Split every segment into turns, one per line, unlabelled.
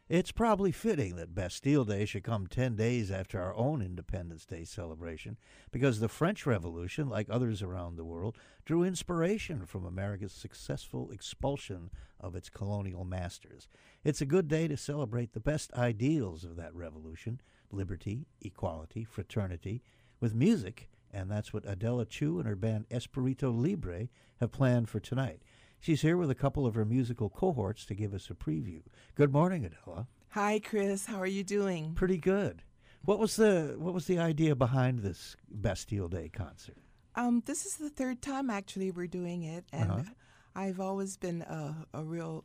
It's probably fitting that Bastille Day should come 10 days after our own Independence Day celebration, because the French Revolution, like others around the world, drew inspiration from America's successful expulsion of its colonial masters. It's a good day to celebrate the best ideals of that revolution: liberty, equality, fraternity, with music, and that's what Adela Chu and her band Espirito Libre have planned for tonight. She's here with a couple of her musical cohorts to give us a preview. Good morning, Adela.
Hi, Chris. How are you doing?
Pretty good. What was the idea behind this Bastille Day concert?
This is the third time actually we're doing it, and I've always been a real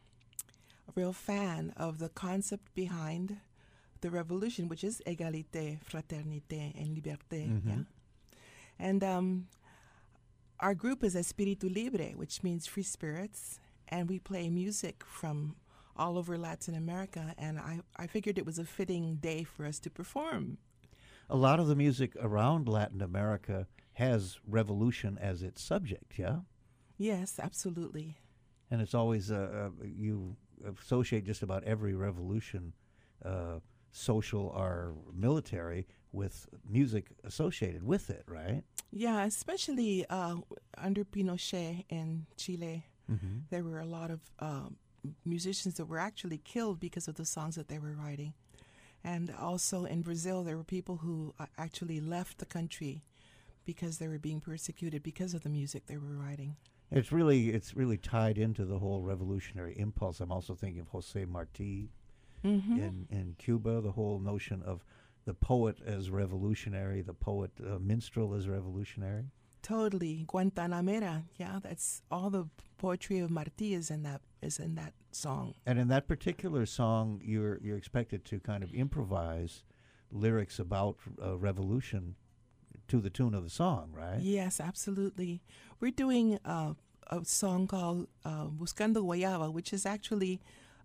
fan of the concept behind the revolution, which is égalité, fraternité, and liberté.
Mm-hmm.
Yeah? And our group is Espiritu Libre, which means free spirits, and we play music from all over Latin America, and I figured it was a fitting day for us to perform.
A lot of the music around Latin America has revolution as its subject, yeah?
Yes, absolutely.
And it's always, you associate just about every revolution, social or military, with music associated with it, right?
Yeah, especially under Pinochet in Chile, there were a lot of musicians that were actually killed because of the songs that they were writing. And also in Brazil, there were people who actually left the country because they were being persecuted because of the music they were writing.
It's really tied into the whole revolutionary impulse. I'm also thinking of Jose Marti in Cuba, the whole notion of the poet as revolutionary, the poet minstrel as revolutionary.
Totally, Guantanamera. Yeah, that's all the poetry of Martí is in that song.
And in that particular song, you're expected to kind of improvise lyrics about revolution to the tune of the song, right?
Yes, absolutely. We're doing a song called Buscando Guayaba, which is actually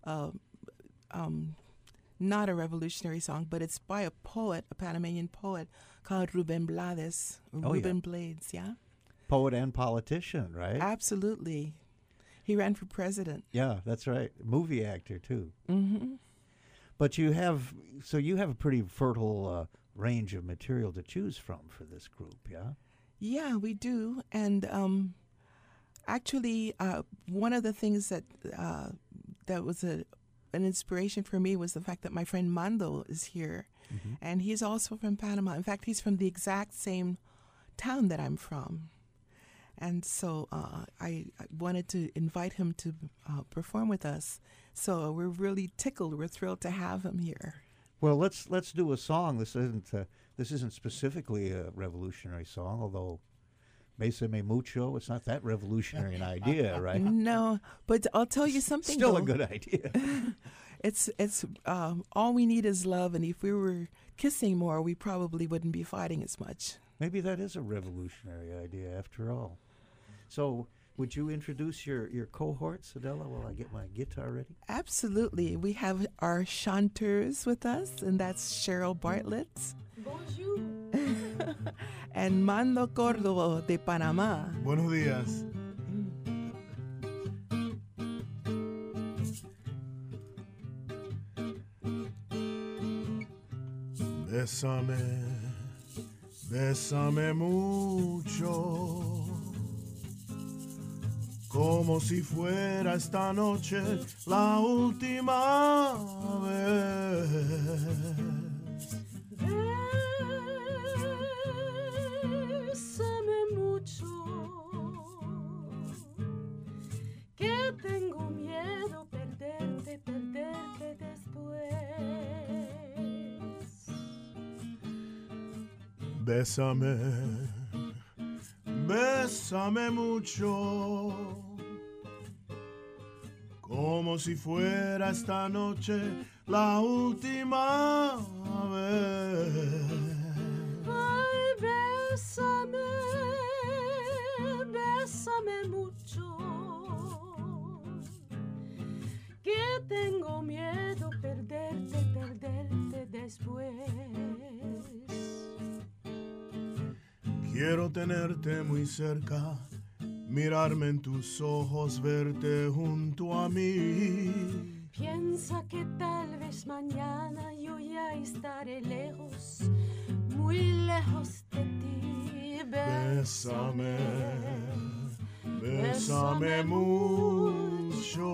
not a revolutionary song, but it's by a poet, a Panamanian poet called Ruben Blades. Ruben Blades, yeah?
Poet and politician, right?
Absolutely. He ran for president.
Yeah, that's right. Movie actor, too.
Mm-hmm.
But you have a pretty fertile range of material to choose from for this group, yeah?
Yeah, we do. And actually, one of the things that was an inspiration for me was the fact that my friend Mando is here, and he's also from Panama. In fact, he's from the exact same town that I'm from. And so I wanted to invite him to perform with us. So we're really tickled. We're thrilled to have him here.
Well, let's do a song. This isn't specifically a revolutionary song, although Bésame Mucho, it's not that revolutionary an idea, right?
No, but I'll tell you something.
Still
though.
a good idea.
It's all we need is love, and if we were kissing more, we probably wouldn't be fighting as much.
Maybe that is a revolutionary idea after all. So, would you introduce your cohorts, Adela, while I get my guitar ready?
Absolutely. We have our chanteurs with us, and that's Cheryl Bartlett.
Bonjour.
And Mando Córdoba de Panamá.
Buenos días. Bésame, bésame mucho, como si fuera esta noche la última vez.
Bésame mucho, que tengo miedo perderte después.
Bésame, bésame mucho, como si fuera esta noche la última vez.
Ay, bésame, bésame mucho, que tengo miedo perderte después.
Quiero tenerte muy cerca, mirarme en tus ojos, verte junto a mí.
Piensa que tal vez mañana yo ya estaré lejos, muy lejos de ti.
Bésame, bésame mucho,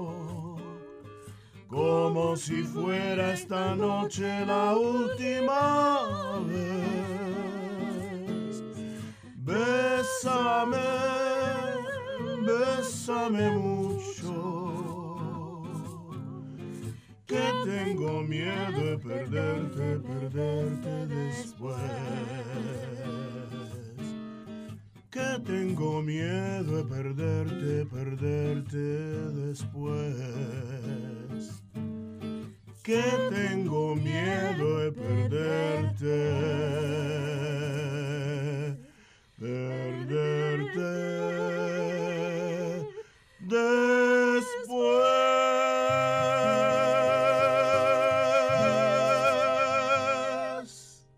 como si fuera esta noche la última vez. Bésame, bésame mucho, que tengo miedo de perderte, perderte después. Que tengo miedo de perderte, perderte después. Que tengo miedo de perderte, perderte después.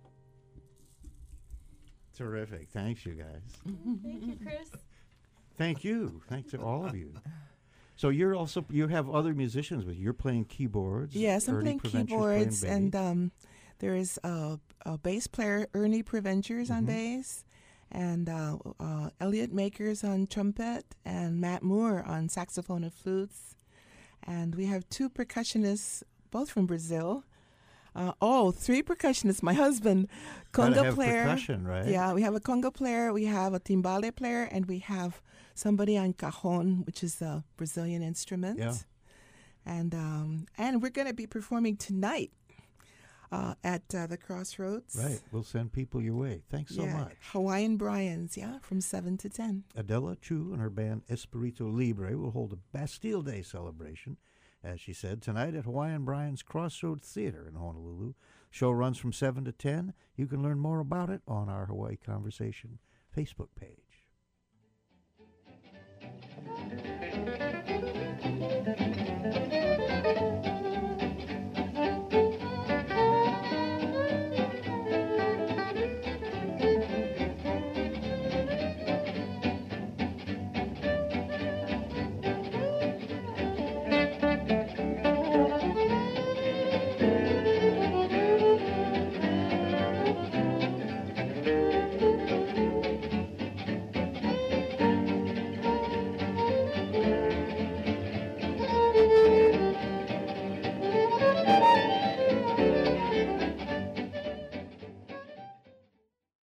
Terrific. Thanks, you guys.
Thank you, Chris.
Thank you. Thanks to all of you. So you have other musicians with you. You're playing keyboards.
Yes, I'm
Ernie
playing
Preventure's
keyboards,
playing bass.
and there is a bass player, Ernie Preventures, on bass, and Elliot Makers on trumpet, and Matt Moore on saxophone and flutes. And we have two percussionists, both from Brazil. Three percussionists. My husband,
Gotta
conga
have
player.
percussion, right?
Yeah, we have a conga player, we have a timbale player, and we have somebody on cajon, which is a Brazilian instrument.
Yeah.
And we're going to be performing tonight at the Crossroads.
Right. We'll send people your way. Thanks so much.
Hawaiian Brian's, from 7 to 10.
Adela Chu and her band Espirito Libre will hold a Bastille Day celebration, as she said, tonight at Hawaiian Brian's Crossroads Theater in Honolulu. Show runs from 7 to 10. You can learn more about it on our Hawaii Conversation Facebook page.